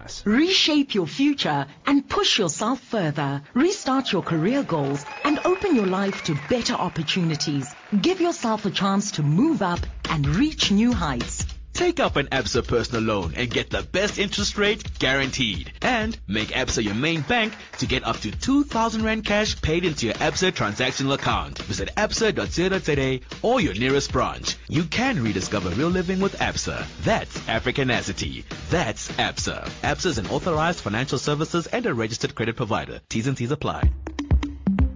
applies. Reshape your future and push yourself further. Restart your career goals and open your life to better opportunities. Give yourself a chance to move up and reach new heights. Take up an Absa personal loan and get the best interest rate guaranteed. And make Absa your main bank to get up to 2,000 Rand cash paid into your Absa transactional account. Visit absa.co.za or your nearest branch. You can rediscover real living with Absa. That's Africanacity. That's Absa. Absa is an authorized financial services and a registered credit provider. T's and C's apply.